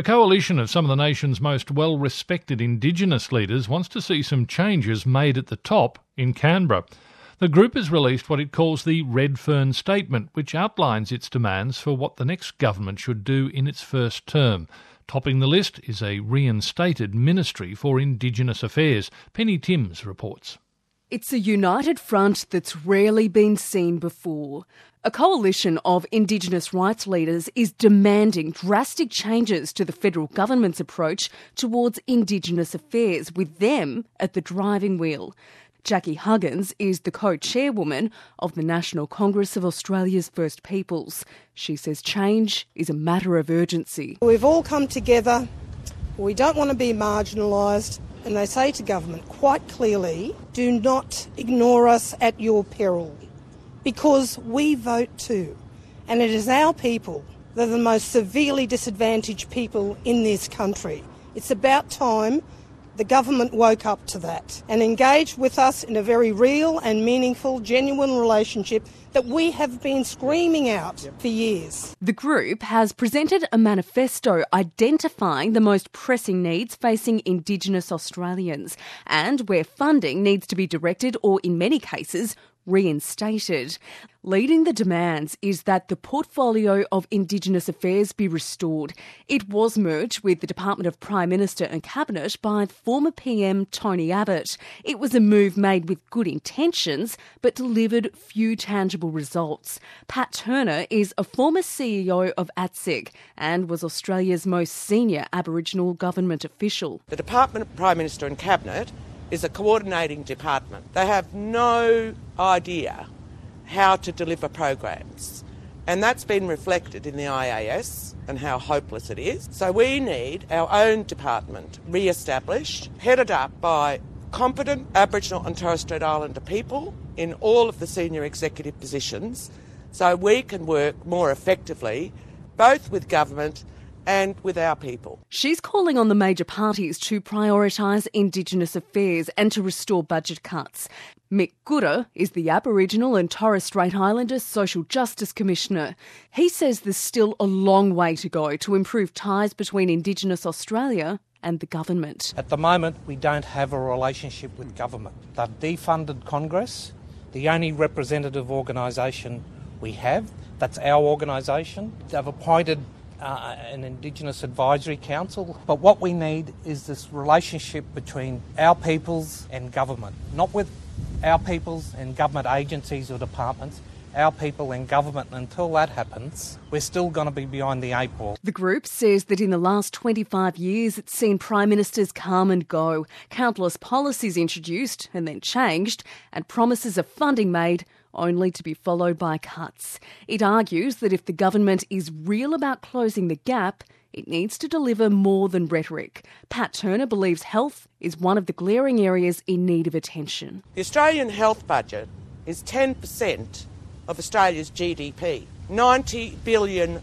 A coalition of some of the nation's most well-respected Indigenous leaders wants to see some changes made at the top in Canberra. The group has released what it calls the Redfern Statement, which outlines its demands for what the next government should do in its first term. Topping the list is a reinstated Ministry for Indigenous Affairs. Penny Timms reports. It's a united front that's rarely been seen before. A coalition of Indigenous rights leaders is demanding drastic changes to the federal government's approach towards Indigenous affairs, with them at the driving wheel. Jackie Huggins is the co-chairwoman of the National Congress of Australia's First Peoples. She says change is a matter of urgency. We've all come together. We don't want to be marginalised. And they say to government quite clearly, do not ignore us at your peril, because we vote too. And it is our people that are the most severely disadvantaged people in this country. It's about time the government woke up to that and engaged with us in a very real and meaningful, genuine relationship that we have been screaming out for years. The group has presented a manifesto identifying the most pressing needs facing Indigenous Australians and where funding needs to be directed or, in many cases, reinstated. Leading the demands is that the portfolio of Indigenous affairs be restored. It was merged with the Department of Prime Minister and Cabinet by former PM Tony Abbott. It was a move made with good intentions but delivered few tangible results. Pat Turner is a former CEO of ATSEC and was Australia's most senior Aboriginal government official. The Department of Prime Minister and Cabinet is a coordinating department. They have no idea how to deliver programs. And that's been reflected in the IAS and how hopeless it is. So we need our own department re-established, headed up by competent Aboriginal and Torres Strait Islander people in all of the senior executive positions, so we can work more effectively both with government and with our people. She's calling on the major parties to prioritise Indigenous affairs and to restore budget cuts. Mick Gooda is the Aboriginal and Torres Strait Islander Social Justice Commissioner. He says there's still a long way to go to improve ties between Indigenous Australia and the government. At the moment, we don't have a relationship with government. They've defunded Congress. The only representative organisation we have, that's our organisation. They've appointed an Indigenous Advisory Council. But what we need is this relationship between our peoples and government, not with our peoples and government agencies or departments, our people and government. Until that happens, we're still going to be behind the 8 ball. The group says that in the last 25 years it's seen Prime Ministers come and go, countless policies introduced and then changed, and promises of funding made only to be followed by cuts. It argues that if the government is real about closing the gap, it needs to deliver more than rhetoric. Pat Turner believes health is one of the glaring areas in need of attention. The Australian health budget is 10% of Australia's GDP. $90 billion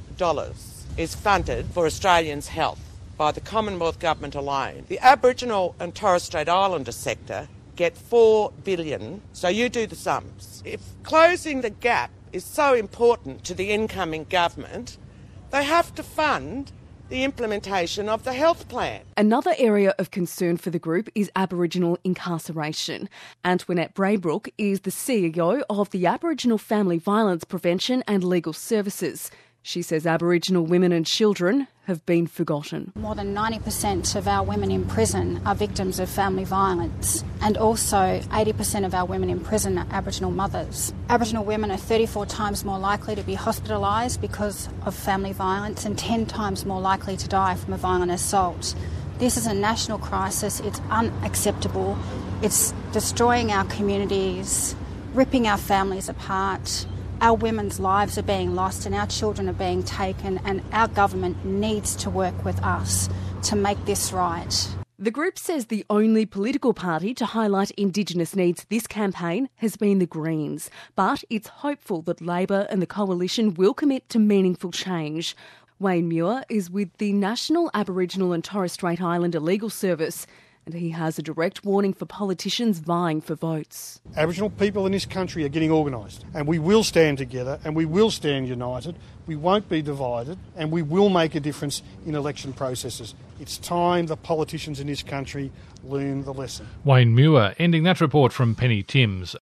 is funded for Australians' health by the Commonwealth Government alone. The Aboriginal and Torres Strait Islander sector get $4 billion, so you do the sums. If closing the gap is so important to the incoming government, they have to fund the implementation of the health plan. Another area of concern for the group is Aboriginal incarceration. Antoinette Braybrook is the CEO of the Aboriginal Family Violence Prevention and Legal Services. She says Aboriginal women and children have been forgotten. More than 90% of our women in prison are victims of family violence, and also 80% of our women in prison are Aboriginal mothers. Aboriginal women are 34 times more likely to be hospitalised because of family violence and 10 times more likely to die from a violent assault. This is a national crisis. It's unacceptable. It's destroying our communities, ripping our families apart. Our women's lives are being lost and our children are being taken, and our government needs to work with us to make this right. The group says the only political party to highlight Indigenous needs this campaign has been the Greens, but it's hopeful that Labor and the Coalition will commit to meaningful change. Wayne Muir is with the National Aboriginal and Torres Strait Islander Legal Service, And he has a direct warning for politicians vying for votes. Aboriginal people in this country are getting organised, and we will stand together and we will stand united. We won't be divided, and we will make a difference in election processes. It's time the politicians in this country learn the lesson. Wayne Muir ending that report from Penny Timms.